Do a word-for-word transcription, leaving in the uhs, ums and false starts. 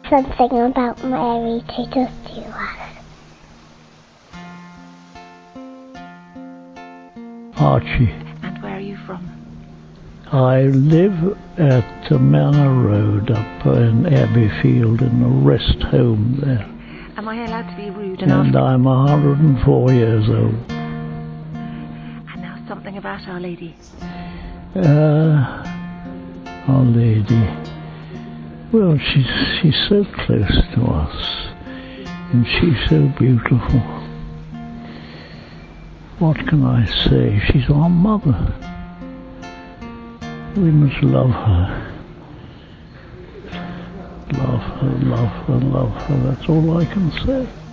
something about Mary to us to us. Archie. And where are you from? I live at the Manor Road up in Abbeyfield in the rest home there. Am I allowed to be rude and And ask... I'm one hundred and four years old. And now something about Our Lady. Uh, Our Lady. Well, she's, she's so close to us. And she's so beautiful. What can I say? She's our mother. We must love her. Love her, love her, love her. That's all I can say.